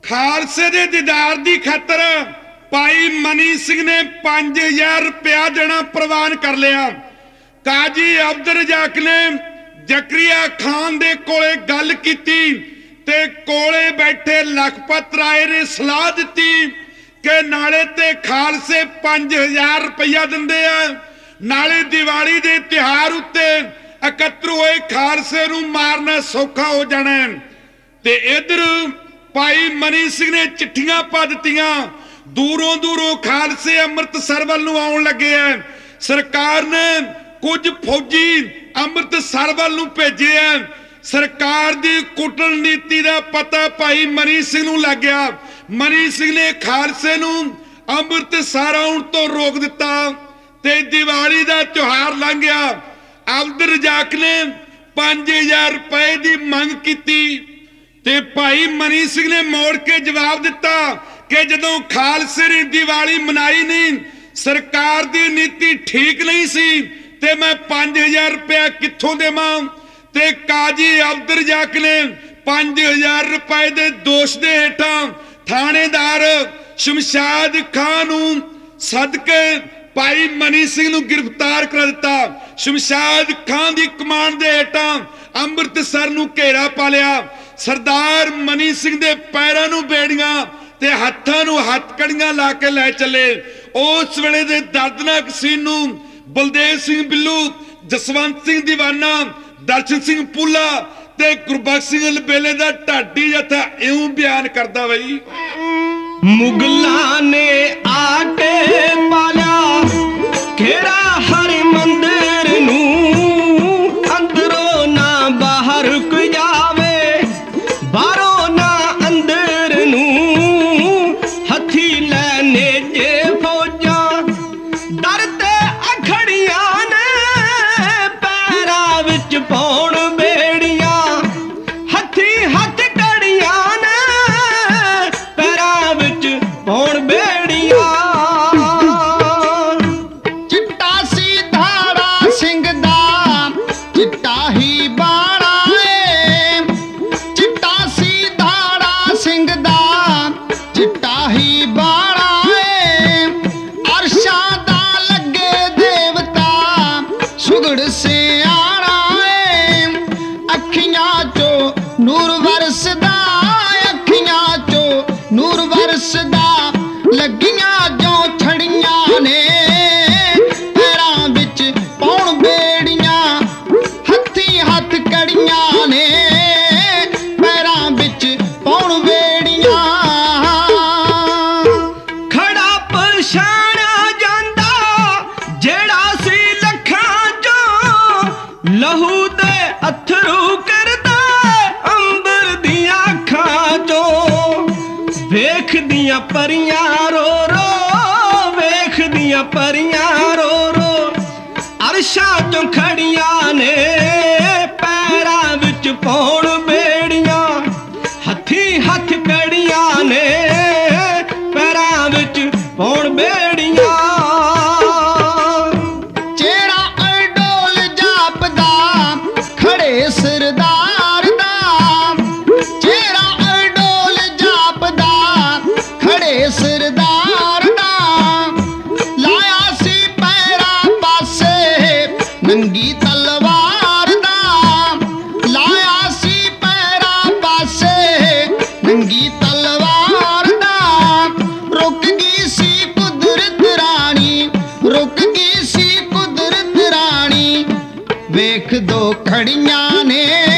खालसे दे दीदार दी खातर भाई मनी सिंह ने 5000 रुपया देना प्रवान कर लिया। काजी अब्दुल रज़ाक ने जकरिया खान दे कोले गल कीती ते कोले बैठे लखपत राय ने सलाह दी कि नाले ते खालसे 5000 रुपया दिंदे आ, नाले दिवाली दे त्योहार उत्ते एकत्र होए खालसे नूं मारना सौखा हो जाना। ते इधर भाई मनी सिंह ने चिट्ठियां पा दित्तियां, दूरों दूरों खालसे अमृतसर वल नूं आउण लगे हैं। सरकार ने कुछ फौजी अमृतसर वल नूं भेजे हैं। सरकार दी कूटनीति दा पता भाई मनी सिंह नूं लग गया। मनी सिंह ने खालसे नूं अमृतसर आउण तो रोक दिता ते दिवाली दा त्योहार लंघ गया। अब्दुल रज़ाक ने 5000 रुपए की मंग की ते भाई मनी सिंह ने मोड़ के जवाब दिता कि जदों खालसे ने दिवाली मनाई नहीं, सरकार की नीति ठीक नहीं सी ते मैं 5000 रुपया कित्थों देवां। ते काजी अब्दुल रज़ाक ने 5000 रुपए के दोष के हेठां थानेदार शमशाद खान नूं सदके भाई मनी सिंह नूं गिरफ्तार कर दिता। शमशाद खान की कमान दे हेठां अमृतसर नूं घेरा पा लिया। सरदार मनी सिंह दे पैरां नूं बेड़ियां ते हत्थां नूं हथकड़ियां ला के लै चले। उस वेले दे दर्दनाक सीन नूं बलदेव सिंह बिल्लू, जसवंत सिंह दीवाना, दर्शन सिंह पुला ते गुरबख्श सिंह लबेले दा ढाडी जथा इउं बयान करदा बई। मुगलां ने आके पालिया घेरा हरि मंदिर नूं, अंदरों ना बाहर कोई जावे, बाहरों ना अंदर नूं, हथी लैने जे फौजां डरते अखड़ियां ने, पैरां विच पौण बेड़ियां, हथी हथ कड़ियां ने, पैरां विच पौण बेड़ियां। चिट्टा सी धाड़ा सिंह दा चिट्टा ही बाड़ा ए, चिट्टा सी धाड़ा सिंह दा चिट्टा ही बाड़ा ए, अरशां दा लगे देवता सुगड़ से आना ए, अखियां चो नूर वरसदा, अखियां चो नूर वरसदा, लगियां जो छड़ियां ने, पैरां विच पौण बेड़ियां, हथी हथ कड़ियां ने, पैरां विच पौण बेड़ियां। खड़ा पछाणिया जांदा जेड़ा सी लखां चों, लहू दे अथरू करदा अंबर दियां अखां चों, वेखदियां परियां रो रो, वेखदियां परियां रो रो, अरशां चों खड़ियां ने, पैरां विच पौण बेड़ियां, हथी हथ कड़ियां ने, पैरां विच पौण बेड़ियां। चेहरा अडोल जापदा खड़े सरदार दा, चेहरा अडोल जापदा खड़े सरदार दा, लाया सी पैरा पासे नंगी तलवार दा, लाया सी पैरा पासे नंगी तलवार दा, रुक गई सी कुदरत रानी, रुक गई सी कुदरत रानी, वेख दो खड़ियां ने